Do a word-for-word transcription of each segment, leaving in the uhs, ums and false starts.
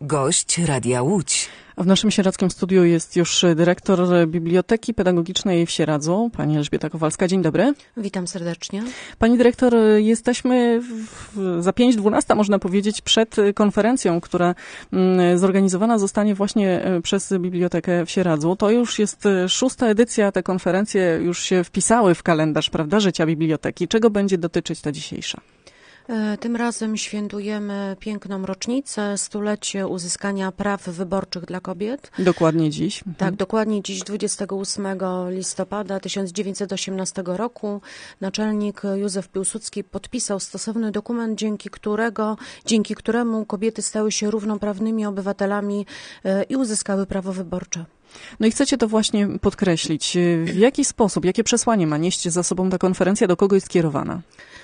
Gość Radia Łódź. W naszym sieradzkim studiu jest już dyrektor Biblioteki Pedagogicznej w Sieradzu, pani Elżbieta Kowalska. Dzień dobry. Witam serdecznie. Pani dyrektor, jesteśmy w, za pięć dwunasta, można powiedzieć, przed konferencją, która zorganizowana zostanie właśnie przez Bibliotekę w Sieradzu. To już jest szósta edycja, te konferencje już się wpisały w kalendarz, prawda, życia biblioteki. Czego będzie dotyczyć ta dzisiejsza? Tym razem świętujemy piękną rocznicę, stulecie uzyskania praw wyborczych dla kobiet. Dokładnie dziś. Tak, mhm. dokładnie dziś, dwudziestego ósmego listopada tysiąc dziewięćset osiemnastego roku, naczelnik Józef Piłsudski podpisał stosowny dokument, dzięki którego, dzięki któremu kobiety stały się równoprawnymi obywatelami i uzyskały prawo wyborcze. No i chcecie to właśnie podkreślić. W jaki sposób, jakie przesłanie ma nieść za sobą ta konferencja, do kogo jest skierowana?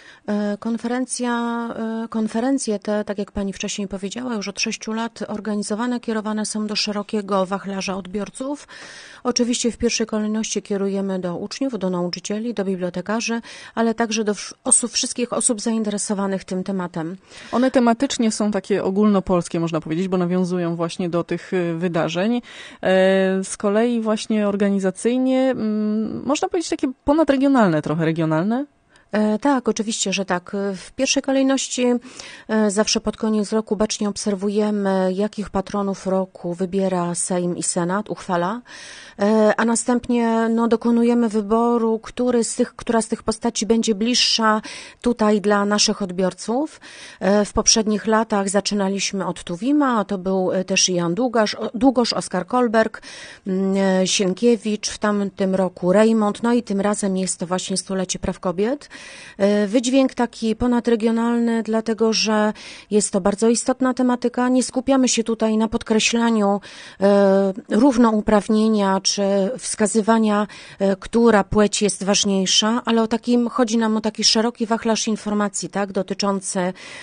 Konferencja, konferencje te, tak jak pani wcześniej powiedziała, już od sześciu lat organizowane, kierowane są do szerokiego wachlarza odbiorców. Oczywiście w pierwszej kolejności kierujemy do uczniów, do nauczycieli, do bibliotekarzy, ale także do osób, wszystkich osób zainteresowanych tym tematem. One tematycznie są takie ogólnopolskie, można powiedzieć, bo nawiązują właśnie do tych wydarzeń. Z kolei właśnie organizacyjnie, można powiedzieć, takie ponadregionalne, trochę regionalne. Tak, oczywiście, że tak. W pierwszej kolejności zawsze pod koniec roku bacznie obserwujemy, jakich patronów roku wybiera Sejm i Senat, uchwala, a następnie no, dokonujemy wyboru, który z tych, która z tych postaci będzie bliższa tutaj dla naszych odbiorców. W poprzednich latach zaczynaliśmy od Tuwima, to był też Jan Długosz, Długosz, Oskar Kolberg, Sienkiewicz, w tamtym roku Rejmont, no i tym razem jest to właśnie stulecie praw kobiet. Wydźwięk taki ponadregionalny, dlatego że jest to bardzo istotna tematyka. Nie skupiamy się tutaj na podkreślaniu e, równouprawnienia czy wskazywania, e, która płeć jest ważniejsza, ale o takim, chodzi nam o taki szeroki wachlarz informacji, tak, dotyczący,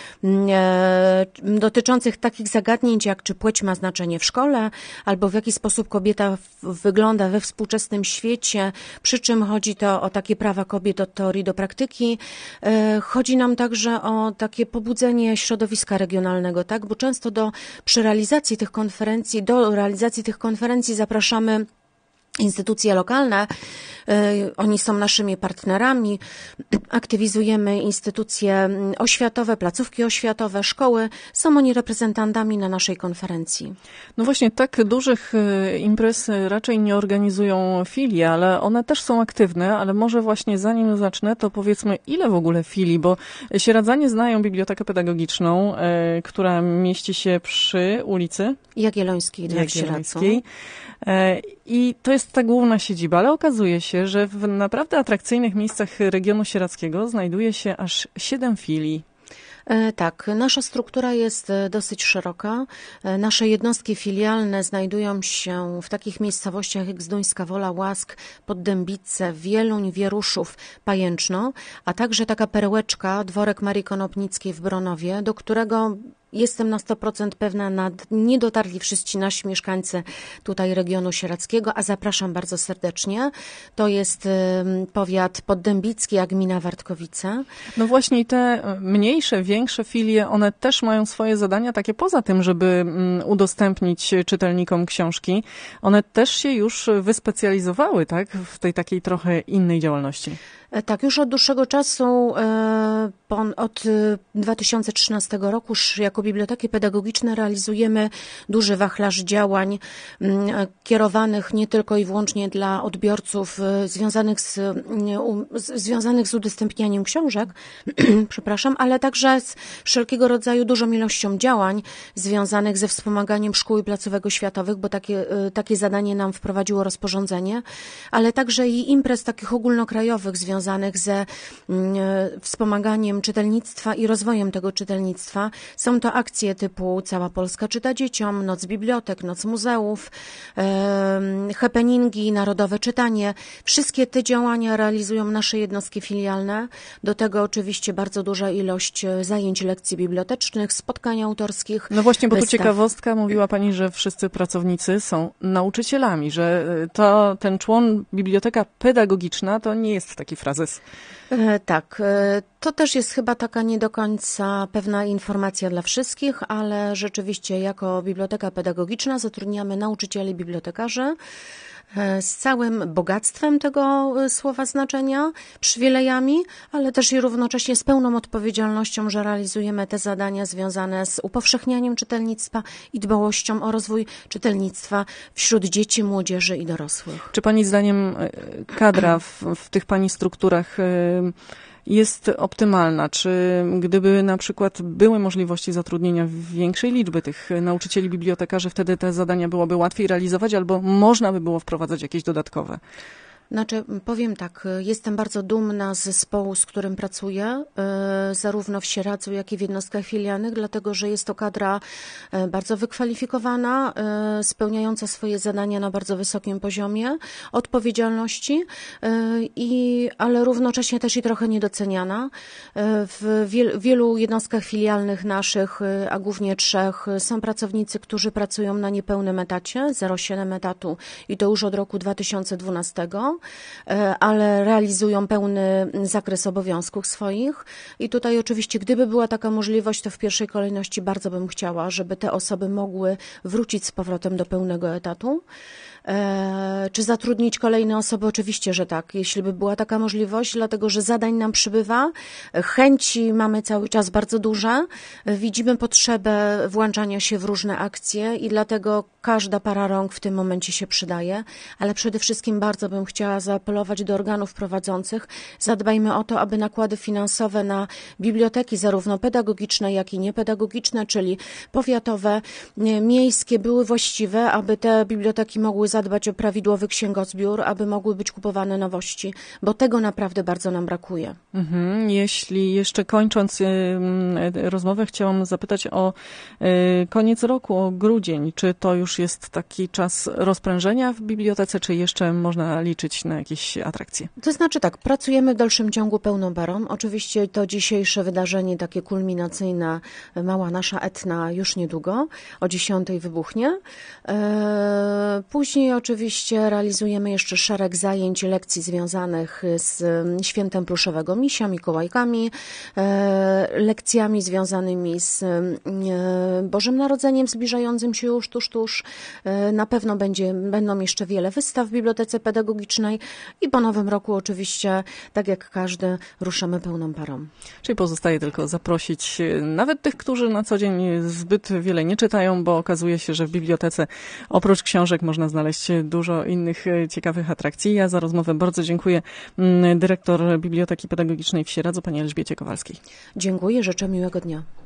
e, dotyczących takich zagadnień, jak czy płeć ma znaczenie w szkole, albo w jaki sposób kobieta w, wygląda we współczesnym świecie, przy czym chodzi to o takie prawa kobiet od teorii do praktyki. Chodzi nam także o takie pobudzenie środowiska regionalnego, tak? Bo często do, przy realizacji tych konferencji, do realizacji tych konferencji zapraszamy instytucje lokalne, oni są naszymi partnerami, aktywizujemy instytucje oświatowe, placówki oświatowe, szkoły, są oni reprezentantami na naszej konferencji. No właśnie, tak dużych imprez raczej nie organizują filie, ale one też są aktywne, ale może właśnie zanim zacznę, to powiedzmy, ile w ogóle filii, bo sieradzanie znają Bibliotekę Pedagogiczną, która mieści się przy ulicy Jagiellońskiej, dla Jagiellońskiej. I to jest ta główna siedziba, ale okazuje się, że w naprawdę atrakcyjnych miejscach regionu sieradzkiego znajduje się aż siedem filii. Tak, nasza struktura jest dosyć szeroka. Nasze jednostki filialne znajdują się w takich miejscowościach jak Zduńska Wola, Łask, Poddębice, Wieluń, Wieruszów, Pajęczno, a także taka perełeczka, dworek Marii Konopnickiej w Bronowie, do którego jestem na sto procent pewna, nad, nie dotarli wszyscy nasi mieszkańcy tutaj regionu sieradzkiego, a zapraszam bardzo serdecznie. To jest y, powiat poddębicki, a gmina Wartkowice. No właśnie te mniejsze, większe filie, one też mają swoje zadania takie poza tym, żeby mm, udostępnić czytelnikom książki. One też się już wyspecjalizowały, tak, w tej takiej trochę innej działalności. Tak, już od dłuższego czasu, od dwa tysiące trzynastego roku jako biblioteki pedagogiczne realizujemy duży wachlarz działań kierowanych nie tylko i wyłącznie dla odbiorców związanych z, związanych z udostępnianiem książek, przepraszam, ale także z wszelkiego rodzaju dużą ilością działań związanych ze wspomaganiem szkół i placówek oświatowych, bo takie, takie zadanie nam wprowadziło rozporządzenie, ale także i imprez takich ogólnokrajowych związanych związanych ze wspomaganiem czytelnictwa i rozwojem tego czytelnictwa. Są to akcje typu Cała Polska czyta dzieciom, Noc bibliotek, Noc muzeów, happeningi, Narodowe czytanie. Wszystkie te działania realizują nasze jednostki filialne. Do tego oczywiście bardzo duża ilość zajęć, lekcji bibliotecznych, spotkań autorskich. No właśnie, bo wystaw. Tu ciekawostka, mówiła Pani, że wszyscy pracownicy są nauczycielami, że to ten człon biblioteka pedagogiczna to nie jest taki frazes. Tak, To też jest chyba taka nie do końca pewna informacja dla wszystkich, ale rzeczywiście jako biblioteka pedagogiczna zatrudniamy nauczycieli, bibliotekarzy z całym bogactwem tego słowa znaczenia, przywilejami, ale też i równocześnie z pełną odpowiedzialnością, że realizujemy te zadania związane z upowszechnianiem czytelnictwa i dbałością o rozwój czytelnictwa wśród dzieci, młodzieży i dorosłych. Czy pani zdaniem kadra w, w tych pani strukturach jest optymalna? Czy gdyby na przykład były możliwości zatrudnienia większej liczby tych nauczycieli, bibliotekarzy, wtedy te zadania byłoby łatwiej realizować albo można by było wprowadzać jakieś dodatkowe? Znaczy, powiem tak, jestem bardzo dumna z zespołu, z którym pracuję, zarówno w Sieradzu, jak i w jednostkach filialnych, dlatego że jest to kadra bardzo wykwalifikowana, spełniająca swoje zadania na bardzo wysokim poziomie odpowiedzialności, i, ale równocześnie też i trochę niedoceniana. W wiel, wielu jednostkach filialnych naszych, a głównie trzech, są pracownicy, którzy pracują na niepełnym etacie, zero przecinek siedem etatu i to już od roku dwa tysiące dwunastego. Ale realizują pełny zakres obowiązków swoich i tutaj oczywiście, gdyby była taka możliwość, to w pierwszej kolejności bardzo bym chciała, żeby te osoby mogły wrócić z powrotem do pełnego etatu. Czy zatrudnić kolejne osoby? Oczywiście, że tak, jeśli by była taka możliwość, dlatego że zadań nam przybywa, chęci mamy cały czas bardzo duże, widzimy potrzebę włączania się w różne akcje i dlatego każda para rąk w tym momencie się przydaje, ale przede wszystkim bardzo bym chciała zaapelować do organów prowadzących, zadbajmy o to, aby nakłady finansowe na biblioteki, zarówno pedagogiczne, jak i niepedagogiczne, czyli powiatowe, miejskie, były właściwe, aby te biblioteki mogły zadbać o prawidłowy księgozbiór, aby mogły być kupowane nowości, bo tego naprawdę bardzo nam brakuje. Mhm. Jeśli jeszcze kończąc y, y, rozmowę, chciałam zapytać o y, koniec roku, o grudzień. Czy to już jest taki czas rozprężenia w bibliotece, czy jeszcze można liczyć na jakieś atrakcje? To znaczy tak, pracujemy w dalszym ciągu pełną parą. Oczywiście to dzisiejsze wydarzenie takie kulminacyjne, mała nasza Etna już niedługo, o dziesiątej wybuchnie. E, później oczywiście realizujemy jeszcze szereg zajęć, lekcji związanych z świętem pluszowego misia, Mikołajkami, lekcjami związanymi z Bożym Narodzeniem zbliżającym się już tuż, tuż. Na pewno będzie, będą jeszcze wiele wystaw w Bibliotece Pedagogicznej i po nowym roku oczywiście, tak jak każdy, ruszamy pełną parą. Czyli pozostaje tylko zaprosić nawet tych, którzy na co dzień zbyt wiele nie czytają, bo okazuje się, że w bibliotece oprócz książek można znaleźć dużo innych ciekawych atrakcji. Ja za rozmowę bardzo dziękuję dyrektor Biblioteki Pedagogicznej w Sieradzu, pani Elżbiecie Kowalskiej. Dziękuję, życzę miłego dnia.